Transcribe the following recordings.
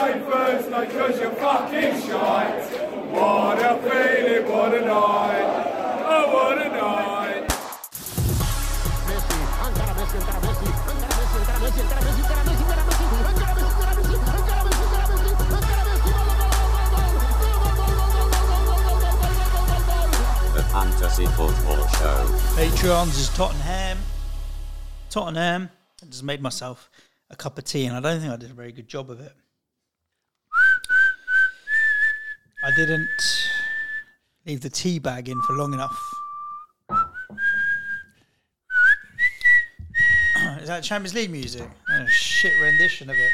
played first night because you're fucking shite. What a feeling, what a night. Oh, what a night. Messi, encara Messi, encara Messi, encara Messi, encara Messi, encara Messi, encara Messi, encara Messi, encara Messi, encara Messi, encara Messi, encara Messi, encara Messi, The Fantasy Football Show. Patreons is Tottenham. I just made myself a cup of tea and I don't think I did a very good job of it. I didn't leave the tea bag in for long enough. Is that Champions League music? A shit rendition of it.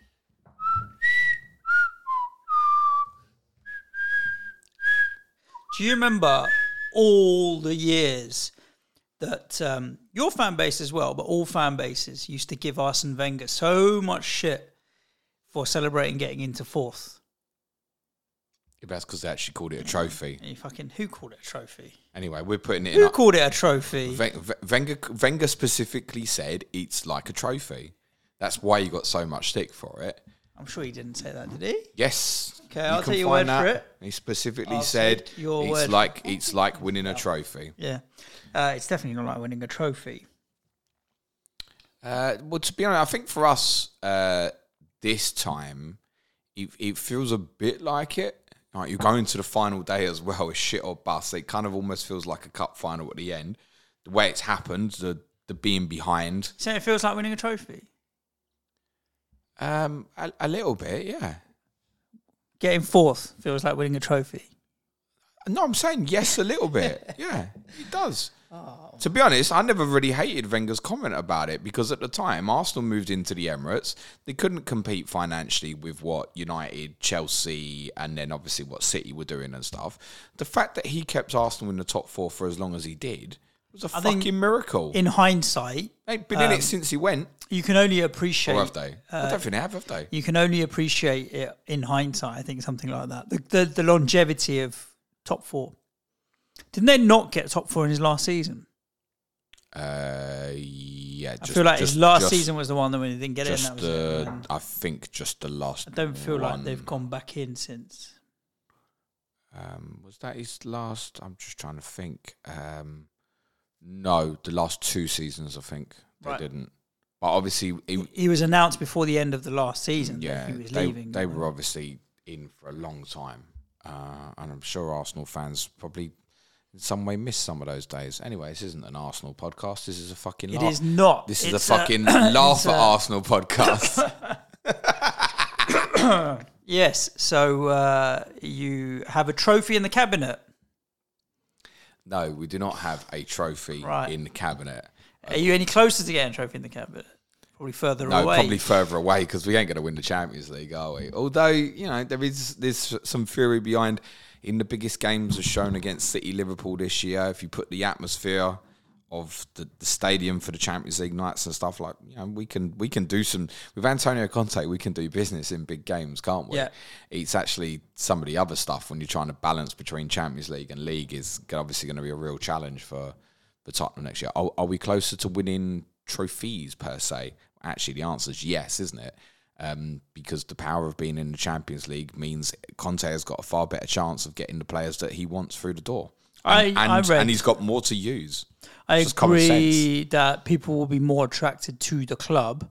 Do you remember all the years that your fan base as well, but all fan bases used to give Arsene Wenger so much shit for celebrating getting into fourth? Yeah, that's because they actually called it a trophy. Who called it a trophy? Anyway, we're putting it Who called it a trophy? Wenger specifically said it's like a trophy. That's why you got so much stick for it. I'm sure he didn't say that, did he? Yes. Okay, I'll take your word for it. He specifically said it's like winning a trophy. Yeah. It's definitely not like winning a trophy. Well, to be honest, I think for us this time, it feels a bit like it. Like you're going to the final day as well, it's shit or bust. It kind of almost feels like a cup final at the end. The way it's happened, the being behind. So it feels like winning a trophy? A little bit, yeah. Getting fourth feels like winning a trophy. No, I'm saying yes a little bit. Yeah, it does. Oh. To be honest, I never really hated Wenger's comment about it because at the time, Arsenal moved into the Emirates. They couldn't compete financially with what United, Chelsea, and then obviously what City were doing and stuff. The fact that he kept Arsenal in the top four for as long as he did was a fucking miracle. In hindsight... They've been in it since he went. You can only appreciate... Or have they? I don't think they have they? You can only appreciate it in hindsight, I think, something like that. The longevity of top four. Didn't they not get top four in his last season? Yeah. I feel like his last season was the one that when he didn't get in. That was it. I think just the last I don't feel like they've gone back in since. Was that his last? I'm just trying to think. No, the last 2 seasons, I think. They didn't. But obviously... He was announced before the end of the last season that he was leaving. They were obviously in for a long time. And I'm sure Arsenal fans probably in some way miss some of those days. Anyway, this isn't an Arsenal podcast. This is a fucking laugh. It is not. This is a fucking laugh at Arsenal podcast. Yes. So you have a trophy in the cabinet. No, we do not have a trophy in the cabinet. Are you any closer to getting a trophy in the cabinet? Probably further away. No, probably further away because we ain't going to win the Champions League, are we? Although, there's some theory behind in the biggest games as shown against City, Liverpool this year. If you put the atmosphere of the stadium for the Champions League nights and stuff like, we can do some with Antonio Conte. We can do business in big games, can't we? Yeah. It's actually some of the other stuff when you're trying to balance between Champions League and League is obviously going to be a real challenge for Tottenham next year. Are we closer to winning trophies per se? Actually, the answer is yes, isn't it? Because the power of being in the Champions League means Conte has got a far better chance of getting the players that he wants through the door. And he's got more to use. I agree that people will be more attracted to the club.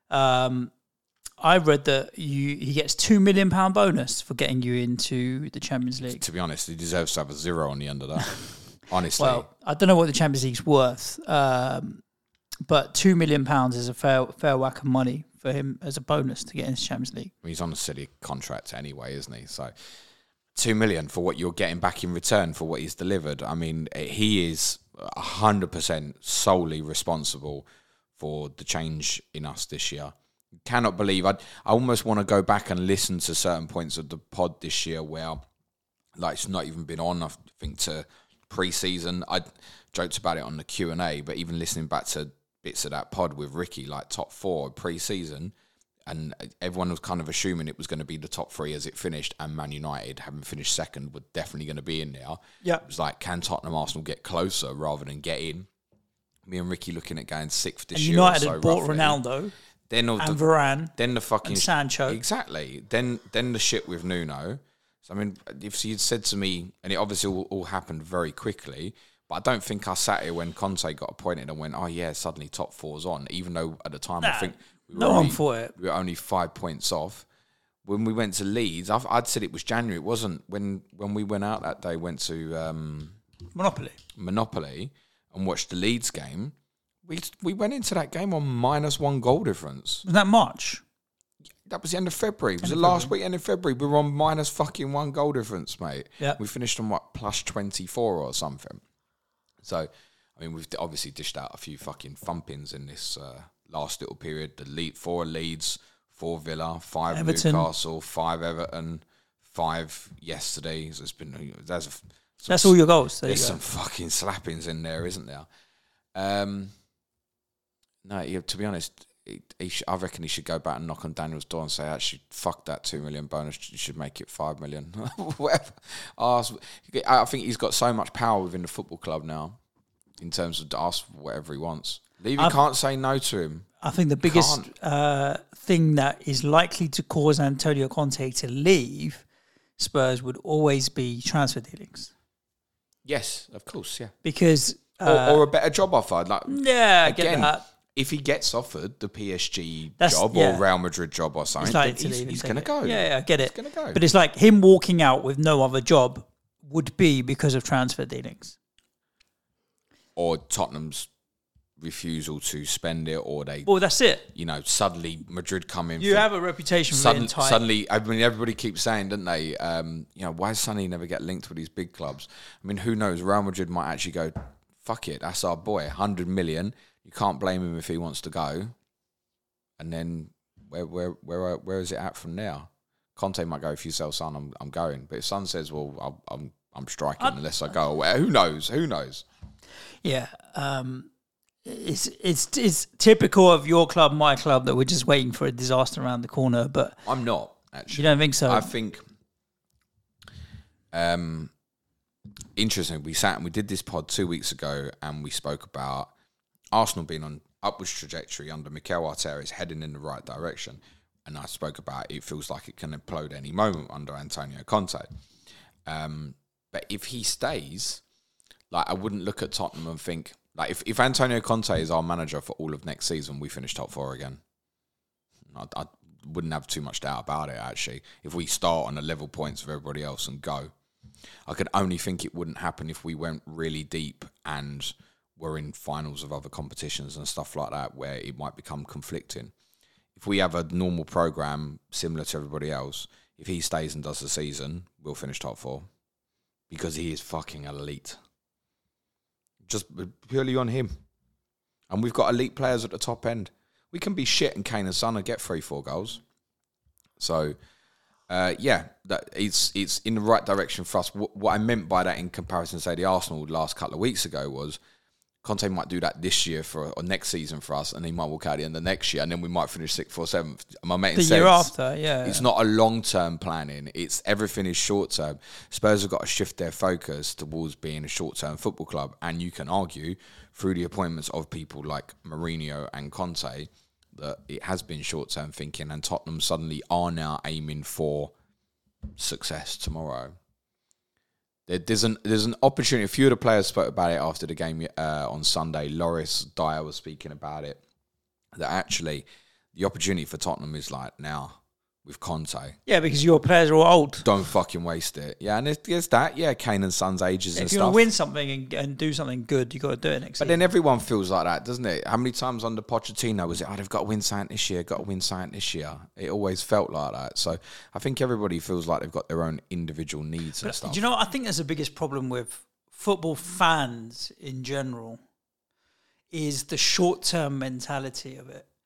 I read that he gets £2 million bonus for getting you into the Champions League. To be honest, he deserves to have a 0 on the end of that. Honestly. Well, I don't know what the Champions League's worth, but £2 million is a fair whack of money for him as a bonus to get into the Champions League. He's on a silly contract anyway, isn't he? So $2 million for what you're getting back in return for what he's delivered. I mean, he is 100% solely responsible for the change in us this year. Cannot believe I almost want to go back and listen to certain points of the pod this year where it's not even been on. I think to pre-season, I joked about it on the Q&A, but even listening back to bits of that pod with Ricky, like top 4 pre-season, and everyone was kind of assuming it was going to be the top 3 as it finished, and Man United, having finished second, were definitely going to be in there. Yeah, it was like, can Tottenham Arsenal get closer rather than get in? Me and Ricky looking at going 6th this year. United or so, had bought roughly. Ronaldo. Then all and Varane, then the fucking and Sancho. Exactly. Then the shit with Nuno. So I mean, if you'd said to me, and it obviously all happened very quickly, but I don't think I sat here when Conte got appointed and went, oh yeah, suddenly top four's on. Even though at the time I think we were only 5 points off. When we went to Leeds, I'd said it was January. It wasn't when we went out that day. Went to Monopoly and watched the Leeds game. We went into that game on -1 goal difference. Was that March? That was the end of February. It was the last weekend in February. We were on -1 goal difference, mate. Yeah. We finished on +24 or something. So, I mean, we've obviously dished out a few fucking thumpings in this last little period. 4 Leeds, 4 Villa, 5 Everton. Newcastle, 5 Everton, 5 yesterday. So That's all your goals. There There's you go. some fucking slappings in there, isn't there? No, to be honest, I reckon he should go back and knock on Daniel's door and say, actually, fuck that 2 million bonus. You should make it 5 million. Whatever. I think he's got so much power within the football club now in terms of ask whatever he wants. Levy can't say no to him. I think the biggest thing that is likely to cause Antonio Conte to leave Spurs would always be transfer dealings. Yes, of course, yeah. Because... or a better job offer. Like, yeah, I again, get that. If he gets offered the PSG job or Real Madrid job or something, he's going to go. Yeah, I get it. He's going to go. But it's like him walking out with no other job would be because of transfer dealings. Or Tottenham's refusal to spend it, or they... Well, that's it. Suddenly Madrid come in... You have a reputation for being tight. Suddenly, I mean, everybody keeps saying, don't they, why does Sonny never get linked with these big clubs? I mean, who knows? Real Madrid might actually go, fuck it, that's our boy, 100 million... You can't blame him if he wants to go. And then where is it at from now? Conte might go, if you sell Son, I'm going. But if Son says, well, I'm striking unless I go away. Who knows? Yeah. It's typical of your club, my club, that we're just waiting for a disaster around the corner. But I'm not, actually. You don't think so? I think interesting. We sat and we did this pod 2 weeks ago and we spoke about Arsenal being on upwards trajectory under Mikel Arteta is heading in the right direction. And I spoke about it feels like it can implode any moment under Antonio Conte. But if he stays, like I wouldn't look at Tottenham and think, like if Antonio Conte is our manager for all of next season, we finish top 4 again. I wouldn't have too much doubt about it, actually. If we start on a level points with everybody else and go. I could only think it wouldn't happen if we went really deep and were in finals of other competitions and stuff like that, where it might become conflicting. If we have a normal program similar to everybody else, if he stays and does the season, we'll finish top 4 because he is fucking elite. Just purely on him. And we've got elite players at the top end. We can be shit and Kane and Son and get 3-4 goals. So, it's in the right direction for us. What I meant by that in comparison to, say, the Arsenal last couple of weeks ago was Conte might do that this year or next season for us, and he might walk out at the end of next year, and then we might finish 6th or 7th. Am I making sense? The year after, yeah. It's not a long-term planning. It's everything is short-term. Spurs have got to shift their focus towards being a short-term football club, and you can argue through the appointments of people like Mourinho and Conte that it has been short-term thinking, and Tottenham suddenly are now aiming for success tomorrow. There's an opportunity. A few of the players spoke about it after the game on Sunday. Loris Dyer was speaking about it. That actually, the opportunity for Tottenham is like now with Conte. Yeah, because your players are all old. Don't fucking waste it. Yeah, and there's that. Yeah, Kane and Son's ages and stuff. If you want to win something and do something good, you got to do it next season. But then everyone feels like that, doesn't it? How many times under Pochettino was it, they've got to win something this year, It always felt like that. So I think everybody feels like they've got their own individual needs and stuff. Do you know what I think there's the biggest problem with football fans in general is the short-term mentality of it.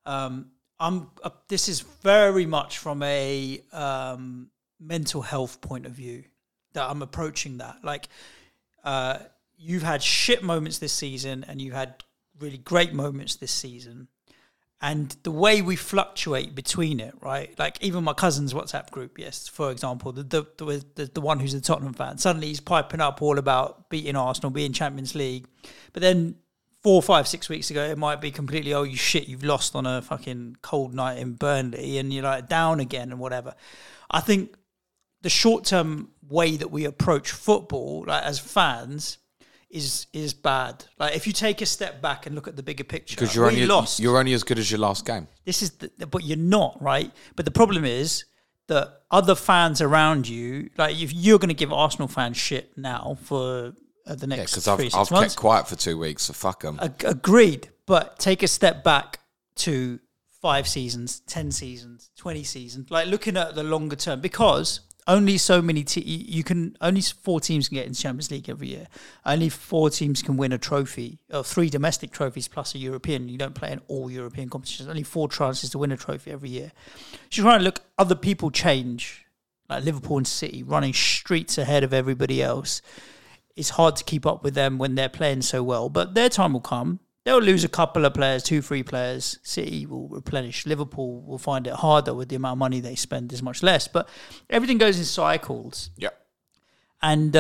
This is very much from a mental health point of view that I'm approaching that. Like, you've had shit moments this season and you had really great moments this season. And the way we fluctuate between it, right? Like, even my cousin's WhatsApp group, yes, for example, the one who's a Tottenham fan, suddenly he's piping up all about beating Arsenal, being Champions League. But then 4, 5, 6 weeks ago, it might be completely, oh, you shit, you've lost on a fucking cold night in Burnley and you're like down again and whatever. I think the short-term way that we approach football, like as fans, is bad. Like if you take a step back and look at the bigger picture, Because you're only as good as your last game. This is, but you're not, right? But the problem is that other fans around you, like if you're going to give Arsenal fans shit now for the next Because 3-6 I've months. kept quiet for 2 weeks, so fuck them. Agreed, but take a step back to 5 seasons, 10 seasons, 20 seasons, like looking at the longer term, because only so many only 4 teams can get in Champions League every year. Only 4 teams can win a trophy, or 3 domestic trophies plus a European. You don't play in all European competitions. Only 4 chances to win a trophy every year. So you're trying to look, other people change, like Liverpool and City, running streets ahead of everybody else. It's hard to keep up with them when they're playing so well, but their time will come. They'll lose a couple of players, 2, 3 players. City will replenish. Liverpool will find it harder with the amount of money they spend is much less. But everything goes in cycles. Yeah. And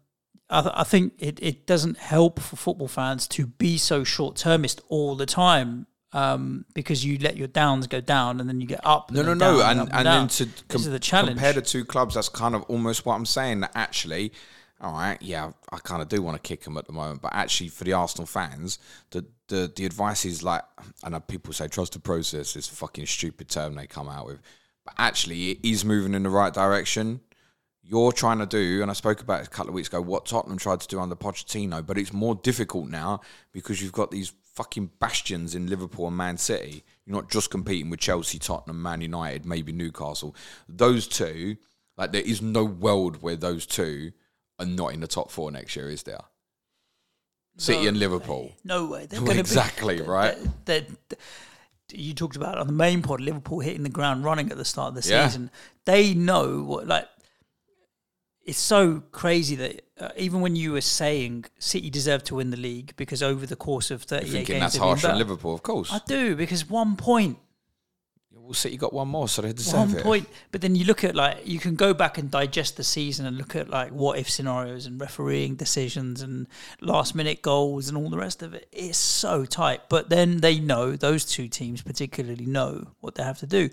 I think it doesn't help for football fans to be so short-termist all the time, because you let your downs go down and then you get up. No. And then to this is the challenge. compare the 2 clubs, that's kind of almost what I'm saying. That actually, all right, yeah, I kind of do want to kick them at the moment, but actually for the Arsenal fans, the advice is like, I know people say trust the process, is a fucking stupid term they come out with, but actually it is moving in the right direction. You're trying to do, and I spoke about it a couple of weeks ago, what Tottenham tried to do under Pochettino, but it's more difficult now because you've got these fucking bastions in Liverpool and Man City. You're not just competing with Chelsea, Tottenham, Man United, maybe Newcastle. Those 2, like there is no world where those 2 are not in the top 4 next year, is there? City and Liverpool. No way. They're Exactly, right? You talked about on the main pod, Liverpool hitting the ground running at the start of the Yeah. season. They know what, like, it's so crazy that even when you were saying City deserve to win the league because over the course of 38 You're thinking games... that's they've been harsh on better. Liverpool, of course. I do, because 1 point. Well, City got 1 more, so they deserve 1 it. point. But then you look at, like, you can go back and digest the season and look at, like, what-if scenarios and refereeing decisions and last-minute goals and all the rest of it. It's so tight. But then they know, those 2 teams particularly know what they have to do.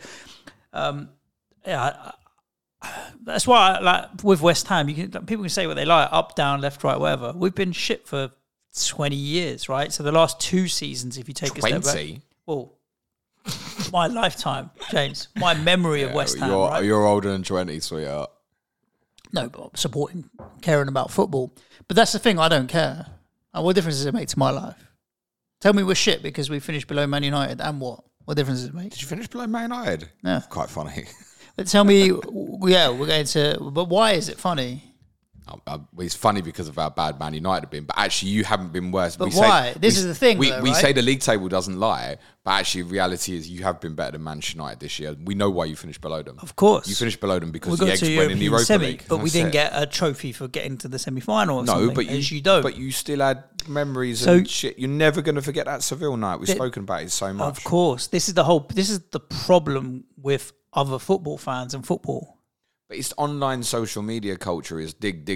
That's why, like, with West Ham, people can say what they like, up, down, left, right, whatever. We've been shit for 20 years, right? So the last 2 seasons, if you take a step back... 20? Well... my lifetime, James. My memory of West Ham. Right? You're older than 20, sweetheart. No, but I'm supporting, caring about football. But that's the thing, I don't care. What difference does it make to my life? Tell me we're shit because we finished below Man United, and what? What difference does it make? Did you finish below Man United? Yeah. Quite funny. But tell me, yeah, we're going to... But why is it funny? It's funny because of how bad Man United have been, but actually you haven't been worse. But why? This is the thing, We though, right? say the league table doesn't lie, but actually reality is you have been better than Manchester United this year. We know why you finished below them. Of course. You finished below them because We the got Eggs to went in the European Europa semi, League. but we That's didn't it. get a trophy for getting to the semi-final or No, something, but as you don't. But you still had memories So- and shit. You're never going to forget that Seville night. We've spoken about it so much. Of course. This is the problem with other football fans and football. But it's online social media culture is dig.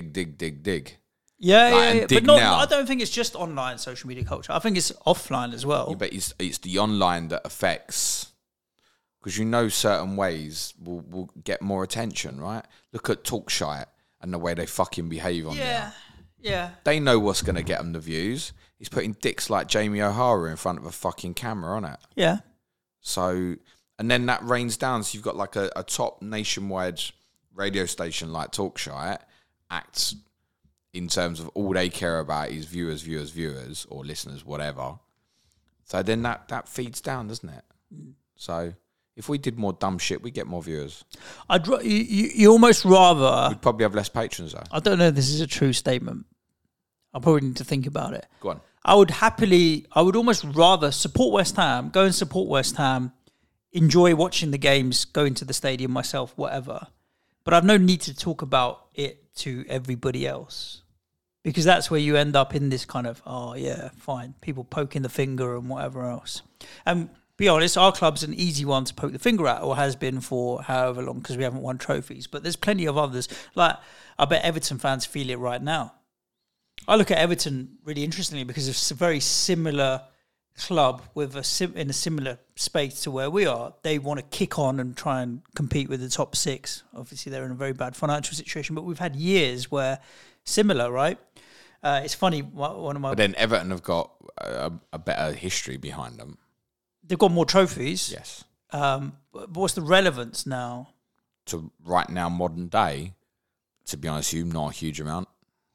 Yeah, Like, and But dig not, now. I don't think it's just online social media culture. I think it's offline as well. But it's the online that affects, because you know certain ways will get more attention, right? Look at Talkshite and the way they fucking behave on there. Yeah. They know what's going to get them the views. He's putting dicks like Jamie O'Hara in front of a fucking camera on it. Yeah. So, and then that rains down. So you've got like a top nationwide radio station like Talkshite acts in terms of all they care about is viewers, or listeners, whatever. So then that feeds down, doesn't it? So if we did more dumb shit, we'd get more viewers. You almost rather... We'd probably have less patrons, though. I don't know if this is a true statement. I probably need to think about it. Go on. I would almost rather support West Ham, go and support West Ham, enjoy watching the games, going to the stadium myself, whatever. But I've no need to talk about it to everybody else, because that's where you end up in this kind of, oh yeah, fine, people poking the finger and whatever else. And be honest, our club's an easy one to poke the finger at, or has been for however long, because we haven't won trophies. But there's plenty of others. Like, I bet Everton fans feel it right now. I look at Everton really interestingly because it's a very similar club with in a similar space to where we are. They want to kick on and try and compete with the top 6. Obviously, they're in a very bad financial situation, but we've had years where similar, right? It's funny. One of my But then Everton have got a better history behind them. they've got more trophies. Yes. But what's the relevance now? To right now, modern day, to be honest with you, not a huge amount.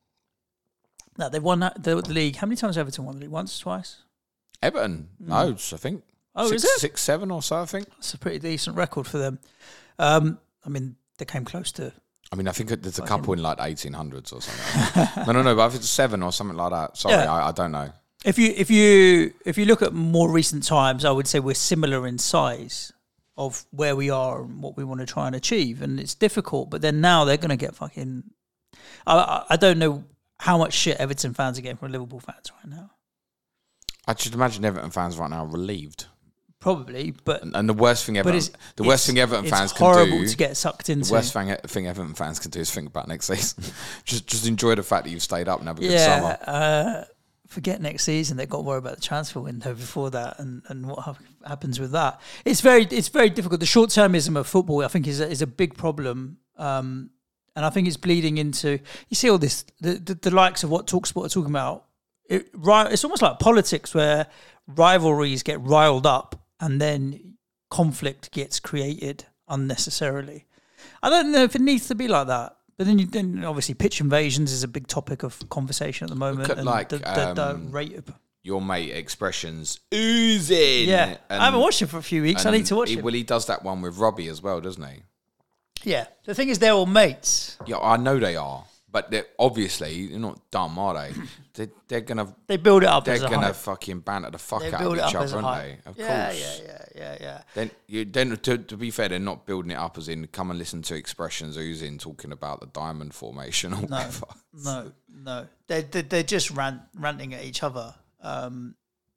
No, they won the league. How many times has Everton won the league? Once, twice? Everton, loads, I think. Oh, six, is it? 6, 7 or so, I think. That's a pretty decent record for them. I mean, they came close to. I mean, I think there's a couple in like 1800s or something. no, but if it's 7 or something like that. Sorry, Yeah. I don't know. If you look at more recent times, I would say we're similar in size of where we are and what we want to try and achieve, and it's difficult. But then now they're going to get fucking. I don't know how much shit Everton fans are getting from Liverpool fans right now. I should imagine Everton fans right now are relieved. Probably, but And the worst thing Everton fans can horrible do. to get sucked into. The worst thing Everton fans can do is think about next season. just enjoy the fact that you've stayed up and have a good summer. Forget next season. They've got to worry about the transfer window before that, and what happens with that. It's very difficult. The short termism of football, I think, is a big problem, and I think it's bleeding into. You see all this, the likes of what TalkSport are talking about. It's almost like politics where rivalries get riled up and then conflict gets created unnecessarily. I don't know if it needs to be like that. But then obviously pitch invasions is a big topic of conversation at the moment. Look at and like the rate of, your mate expressions oozing. yeah, And, I haven't watched it for a few weeks. I need to watch it. Well, he does that one with Robbie as well, doesn't he? Yeah, the thing is, they're all mates. Yeah, I know they are, but they're not dumb, are they? They're gonna They build it up. they're as a gonna hype. fucking banter the fuck They out build of it each up as other, a aren't hype. they? Of Yeah, course. yeah. Then to be fair, they're not building it up as in come and listen to expressions oozing talking about the diamond formation or whatever. No. They're just ranting at each other. And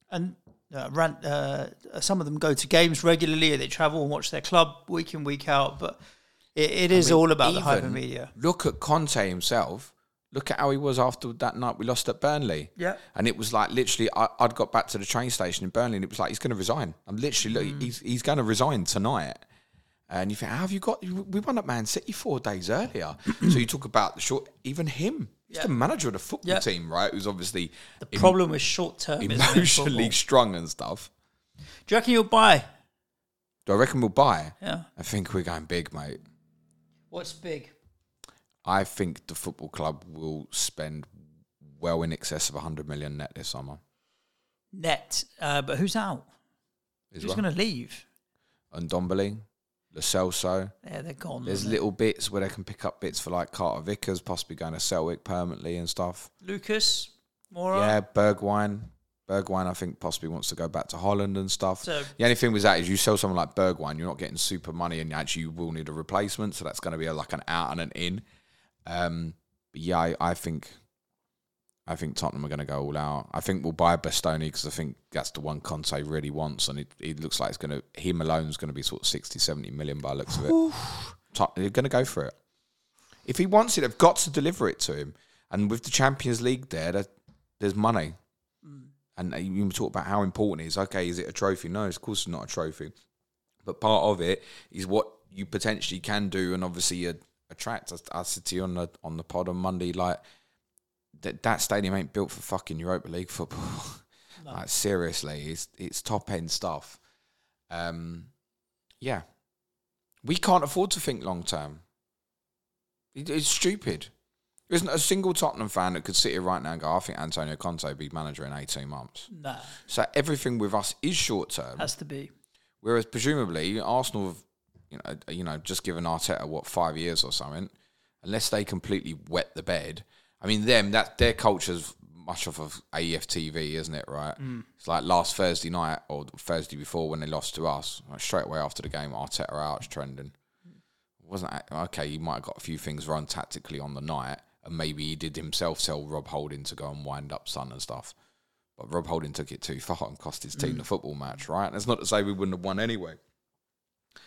some of them go to games regularly. They travel and watch their club week in, week out. But it is all about the hypermedia. Look at Conte himself. Look at how he was after that night we lost at Burnley. Yeah. And it was like literally, I'd got back to the train station in Burnley and it was like, he's going to resign. I'm literally, look, he's going to resign tonight. And you think, how have you got, we won at Man City 4 days earlier. So you talk about the short, even him, he's the manager of the football team, right? Who's obviously The problem with short term is emotionally strong and stuff. Do you reckon you'll buy? Do I reckon we'll buy? Yeah. I think we're going big, mate. What's big? I think the football club will spend well in excess of 100 million net this summer. Net. But who's out? Who's going to leave? And Ndombele, Lo Celso. Yeah, they're gone. There's little bits where they can pick up bits for like Carter Vickers, possibly going to Celtic permanently and stuff. Lucas Moura. Yeah, Bergwijn. Bergwijn, I think, possibly wants to go back to Holland and stuff. So, the only thing with that is you sell someone like Bergwijn, you're not getting super money and actually you will need a replacement. So that's going to be like an out and an in. But yeah, I think Tottenham are going to go all out. I think we'll buy Bastoni because I think that's the one Conte really wants, and it looks like him alone's going to be sort of 60, 70 million by the looks of it. They're going to go for it. If he wants it, they've got to deliver it to him. And with the Champions League there's money. And you talk about how important it is. Okay, is it a trophy? No, of course it's not a trophy. But part of it is what you potentially can do, and obviously attract. I said to you on the pod on Monday, like that stadium ain't built for fucking Europa League football. No. Like seriously, it's top end stuff. Yeah, we can't afford to think long term. It's stupid. There isn't a single Tottenham fan that could sit here right now and go, I think Antonio Conte will be manager in 18 months. No. So everything with us is short term. Has to be. Whereas presumably Arsenal have, just given Arteta 5 years or something, unless they completely wet the bed. I mean, their culture's much off of AFTV, isn't it? Right? It's like last Thursday night or Thursday before when they lost to us. Like straight away after the game, Arteta out, it's trending. Wasn't okay? He might have got a few things wrong tactically on the night, and maybe he did himself tell Rob Holding to go and wind up Son and stuff. But Rob Holding took it too far and cost his team the football match, right? That's not to say we wouldn't have won anyway.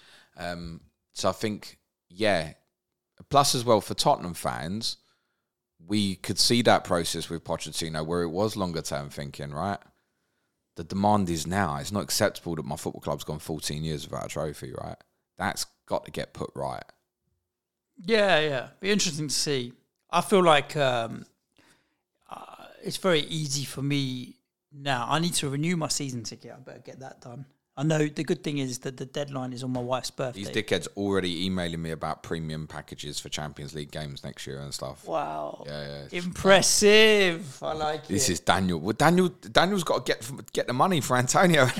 So I think, yeah. Plus as well for Tottenham fans, we could see that process with Pochettino where it was longer term thinking, right? The demand is now. It's not acceptable that my football club's gone 14 years without a trophy, right? That's got to get put right. Yeah. Be interesting to see. I feel like it's very easy for me now. I need to renew my season ticket. I better get that done. I know the good thing is that the deadline is on my wife's birthday. These dickheads already emailing me about premium packages for Champions League games next year and stuff. Wow. Yeah. Impressive. I like This it. is Daniel. Well, Daniel's got to get the money for Antonio.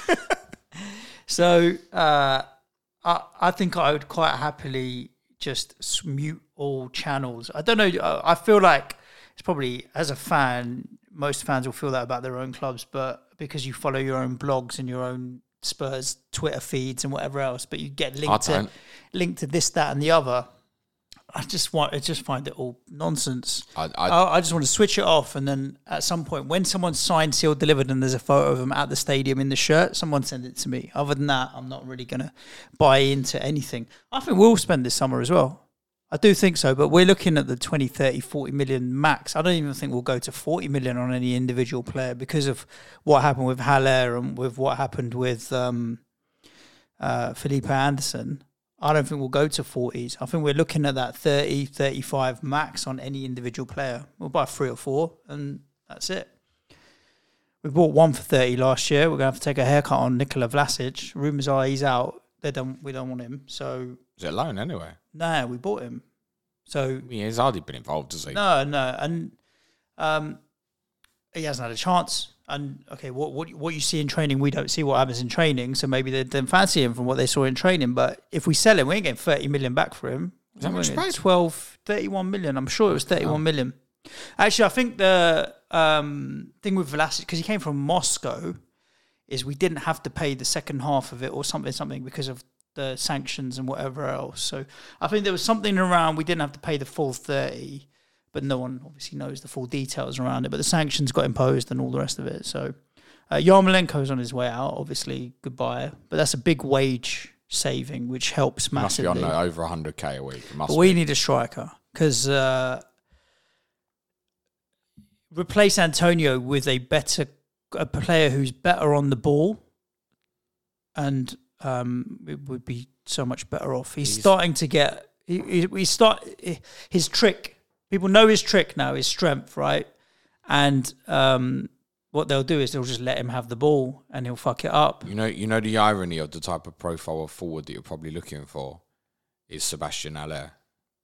So I think I would quite happily just mute all channels. I don't know. I feel like it's probably, as a fan, most fans will feel that about their own clubs, but because you follow your own blogs and your own Spurs Twitter feeds and whatever else, but you get linked to this, that, and the other. I just find it all nonsense. I just want to switch it off, and then at some point, when someone's signed, sealed, delivered, and there's a photo of them at the stadium in the shirt, someone send it to me. Other than that, I'm not really going to buy into anything. I think we'll spend this summer as well. I do think so, but we're looking at the 20, 30, 40 million max. I don't even think we'll go to 40 million on any individual player because of what happened with Haller and with what happened with Felipe Anderson. I don't think we'll go to 40s. I think we're looking at that 30, 35 max on any individual player. We'll buy 3 or 4, and that's it. We bought one for 30 last year. We're going to have to take a haircut on Nikola Vlasic. Rumours are he's out. We don't want him. So Is it a loan anyway? No, we bought him. So He's hardly been involved, has he? No, and he hasn't had a chance. And okay, what you see in training, we don't see what happens in training. So maybe they didn't fancy him from what they saw in training. But if we sell him, we ain't getting 30 million back for him. Is that much paid? 31 million. I'm sure it was 31 million. Actually, I think the thing with Vlasic, because he came from Moscow, is we didn't have to pay the second half of it or something because of the sanctions and whatever else. So I think there was something around we didn't have to pay the full 30, but no one obviously knows the full details around it. But the sanctions got imposed and all the rest of it. So Yarmolenko's on his way out, obviously, goodbye. But that's a big wage saving, which helps massively. Must be on over 100k a week. But we need a striker because replace Antonio with a player who's better on the ball, and it would be so much better off. He's starting to get his trick. People know his trick now, his strength, right? And what they'll do is they'll just let him have the ball and he'll fuck it up. You know the irony of the type of profile of forward that you're probably looking for is Sebastian Haller.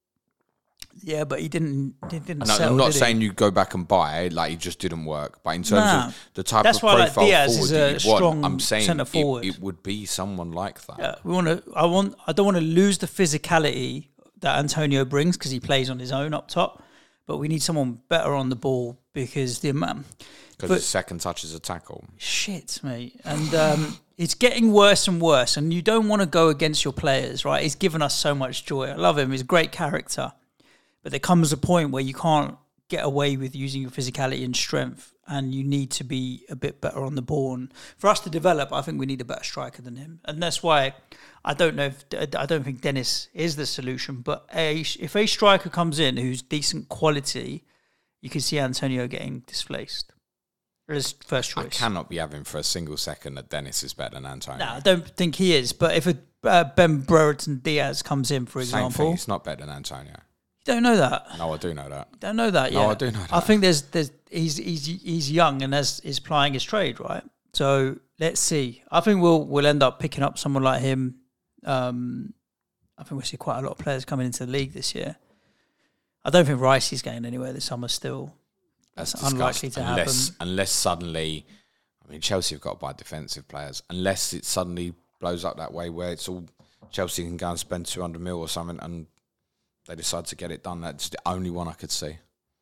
Yeah, but he didn't And settle, I'm not did he? saying you go back and buy it, like it just didn't work. But in terms of the type That's of why, like, profile Diaz forward is that a you strong want, I'm saying centre forward. it would be someone like that. Yeah, I don't want to lose the physicality that Antonio brings because he plays on his own up top. But we need someone better on the ball because the amount. Because his second touch is a tackle. Shit, mate. And it's getting worse and worse. And you don't want to go against your players, right? He's given us so much joy. I love him. He's a great character. But there comes a point where you can't get away with using your physicality and strength. And you need to be a bit better on the ball. And for us to develop, I think we need a better striker than him. And that's why I don't think Dennis is the solution. But if a striker comes in who's decent quality, you can see Antonio getting displaced. As first choice. I cannot be having for a single second that Dennis is better than Antonio. No, I don't think he is. But if Ben Brereton Diaz comes in, for Same example, thing, it's not better than Antonio. you don't know that. No, I do know that. You don't know that yet. No, I do know that. I think he's young and is plying his trade, right? So let's see. I think we'll end up picking up someone like him. I think we'll see quite a lot of players coming into the league this year. I don't think Rice is going anywhere this summer still. That's unlikely to happen. Unless suddenly, I mean, Chelsea have got to buy defensive players. Unless it suddenly blows up that way where it's all Chelsea can go and spend 200 mil or something and they decide to get it done. That's the only one I could see.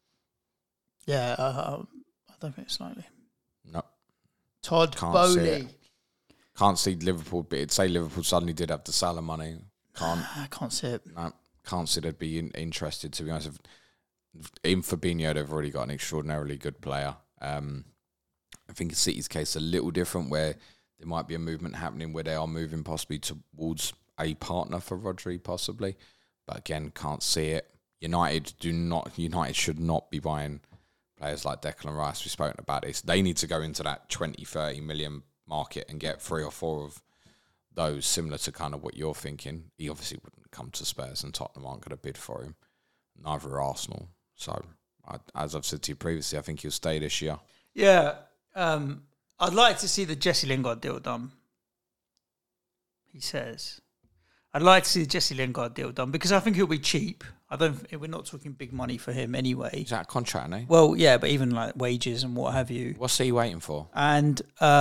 Yeah, I don't think it's likely. No. Todd Can't Bowley. see it. Can't see Liverpool, but it'd say Liverpool suddenly did have the Salah money. I can't see it. No, can't see they'd be interested, to be honest. In Fabinho, they've already got an extraordinarily good player. I think City's case a little different, where there might be a movement happening where they are moving possibly towards a partner for Rodri, possibly. But again, can't see it. United should not be buying players like Declan Rice. We've spoken about this. They need to go into that 20, 30 million market and get 3 or 4 of those, similar to kind of what you're thinking. He obviously wouldn't come to Spurs, and Tottenham aren't going to bid for him. Neither are Arsenal. So, as I've said to you previously, I think he'll stay this year. Yeah. I'd like to see the Jesse Lingard deal done. He says, I'd like to see the Jesse Lingard deal done because I think he'll be cheap. We're not talking big money for him anyway. Is that a contract, eh? Well, yeah, but even like wages and what have you. What's he waiting for? And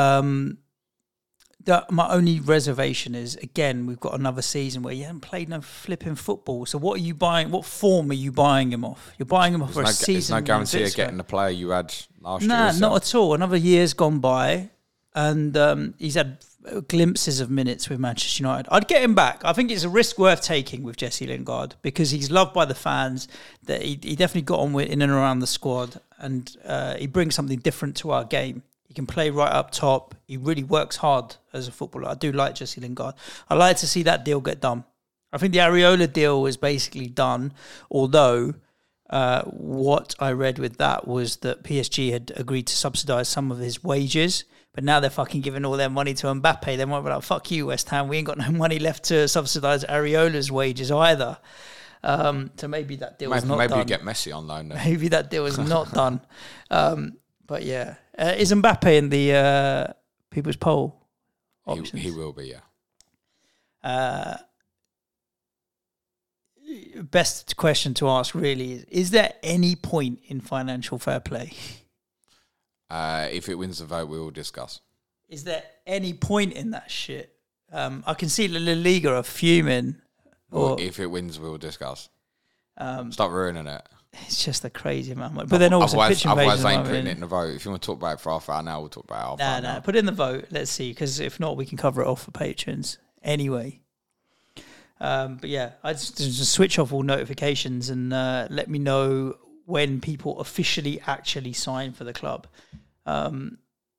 my only reservation is, again, we've got another season where you haven't played no flipping football. So what are you buying? What form are you buying him off? You're buying him off for a season. There's no guarantee of getting the player you had last year. Nah, not at all. Another year's gone by, and he's had glimpses of minutes with Manchester United. I'd get him back. I think it's a risk worth taking with Jesse Lingard because he's loved by the fans. That he definitely got on with in and around the squad, and he brings something different to our game. He can play right up top. He really works hard as a footballer. I do like Jesse Lingard. I like to see that deal get done. I think the Areola deal is basically done, although what I read with that was that PSG had agreed to subsidise some of his wages, but now they're fucking giving all their money to Mbappe. They might be like, fuck you, West Ham. We ain't got no money left to subsidise Areola's wages either. So maybe that deal is not done. Maybe you get Messi on loan then. Maybe that deal is not done. But yeah. Is Mbappe in the people's poll options? He will be, yeah. Best question to ask really is there any point in financial fair play? If it wins the vote, we will discuss. Is there any point in that shit? I can see La Liga are fuming. Well, if it wins, we will discuss. Stop ruining it. It's just a crazy amount. But then also pitch invasion. Otherwise, I ain't putting it in the vote. If you want to talk about it for half an hour now, we'll talk about it half an hour. No, put it in the vote. Let's see, because if not, we can cover it off for patrons anyway. But yeah, I just switch off all notifications and let me know when people officially actually sign for the club. But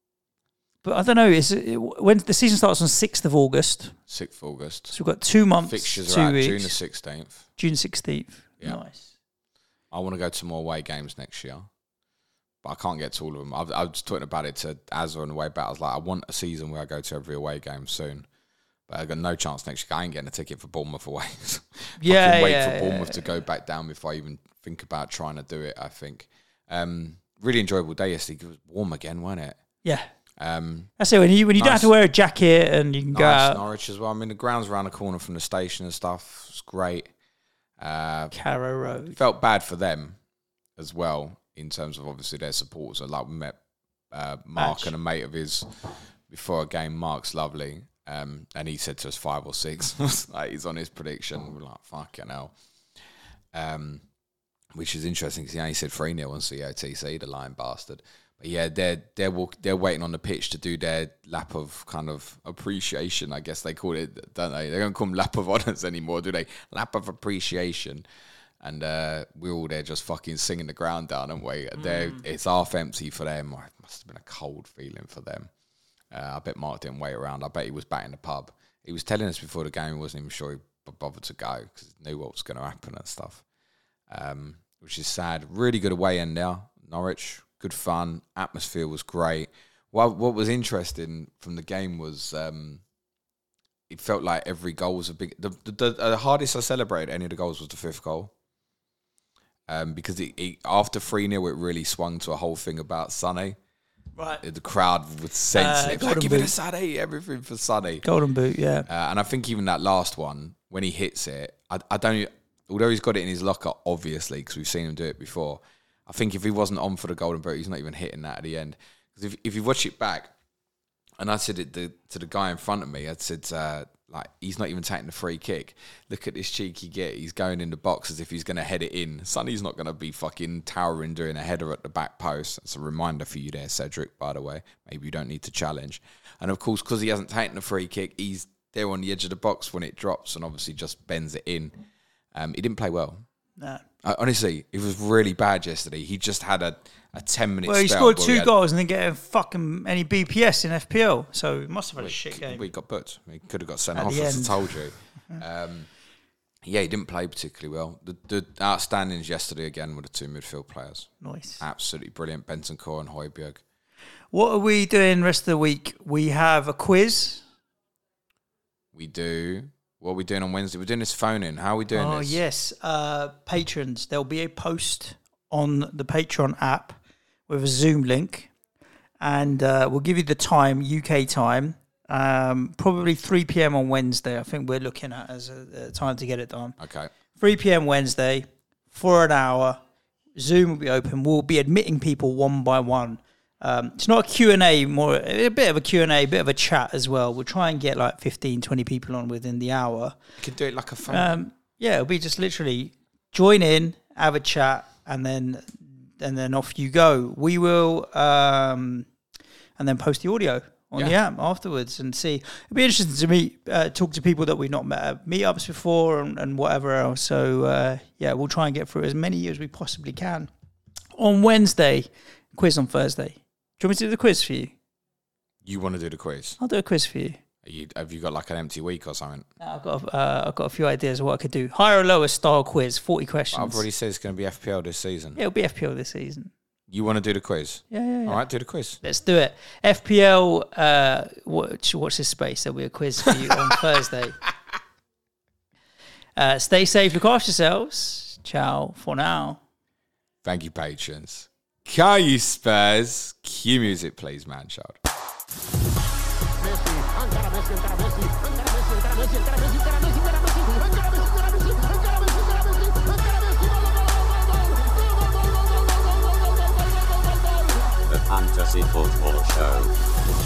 I don't know. When the season starts on 6th of August. 6th of August. So we've got 2 months. Fixtures 2 are out weeks. June the 16th. June 16th. Yeah. Nice. I want to go to more away games next year, but I can't get to all of them. I was talking about it to Azza on the way back. I was like, I want a season where I go to every away game soon, but I got no chance next year. I ain't getting a ticket for Bournemouth away. Yeah, wait for Bournemouth to go back down before I even think about trying to do it. I think really enjoyable day yesterday. It was warm again, wasn't it? Yeah. That's it. When you don't have to wear a jacket and you can go out. Norwich as well. I mean, the ground's around the corner from the station and stuff. It's great. Carrow Road. Felt bad for them as well in terms of obviously their supporters. Like we met Mark and a mate of his before a game. Mark's lovely, and he said to us 5 or 6. Like he's on his prediction. We're like fucking hell, which is interesting because he said 3-0 on COTC, the lying bastard. But yeah, they're waiting on the pitch to do their lap of kind of appreciation, I guess they call it, don't they? They don't call them lap of honours anymore, do they? Lap of appreciation. And we're all there just fucking singing the ground down, aren't we? It's half empty for them. It must have been a cold feeling for them. I bet Mark didn't wait around. I bet he was back in the pub. He was telling us before the game he wasn't even sure he bothered to go because he knew what was going to happen and stuff, which is sad. Really good away end there, Norwich. Good fun. Atmosphere was great. What was interesting from the game was it felt like every goal was a big... The hardest I celebrated any of the goals was the 5th goal. Because after 3-0, it really swung to a whole thing about Sonny. Right. The crowd was sensitive. Like, give it to Sonny. Everything for Sonny. Golden boot, yeah. And I think even that last one, when he hits it, I don't... Although he's got it in his locker, obviously, because we've seen him do it before... I think if he wasn't on for the golden boot, he's not even hitting that at the end. Because if you watch it back, and I said it to the guy in front of me, I said, like, he's not even taking the free kick. Look at this cheeky git. He's going in the box as if he's going to head it in. Sonny's not going to be fucking towering doing a header at the back post. That's a reminder for you there, Cedric, by the way. Maybe you don't need to challenge. And of course, because he hasn't taken the free kick, he's there on the edge of the box when it drops and obviously just bends it in. He didn't play well. No. Honestly, it was really bad yesterday. He just had a 10-minute spell. Well, he scored 2 goals and didn't get fucking any BPS in FPL, so he must have had a shit game. We got booked. He could have got sent off, as I told you. Yeah, he didn't play particularly well. The outstandings yesterday again were the two midfield players. Nice. Absolutely brilliant. Bentancur and Højbjerg. What are we doing rest of the week? We have a quiz. We do. What are we doing on Wednesday? We're doing this phone-in. How are we doing this? Oh, yes. Patrons. There'll be a post on the Patreon app with a Zoom link. And we'll give you the time, UK time. Probably 3 p.m. on Wednesday. I think we're looking at as a time to get it done. Okay. 3 p.m. Wednesday for an hour. Zoom will be open. We'll be admitting people one by one. It's not a Q&A, more a bit of a Q&A, a bit of a chat as well. I'll try and get like 15, 20 people on within the hour. You can do it like a phone. Yeah, it'll be just literally join in, have a chat, and then off you go. We will, and then post the audio on the app afterwards and see. It'll be interesting to talk to people that we've not met at meetups before and whatever else. So, we'll try and get through as many as we possibly can. On Wednesday, quiz on Thursday. Do you want me to do the quiz for you? You want to do the quiz? I'll do a quiz for you. Have you got like an empty week or something? I've got a few ideas of what I could do. Higher or lower style quiz, 40 questions. I've already said it's going to be FPL this season. Yeah, it'll be FPL this season. You want to do the quiz? Yeah. All right, do the quiz. Let's do it. FPL, watch this space. There'll be a quiz for you on Thursday. Stay safe, look after yourselves. Ciao for now. Thank you, patrons. Can you Spurs? Cue music, please, man, child. The Fantasy Football Show.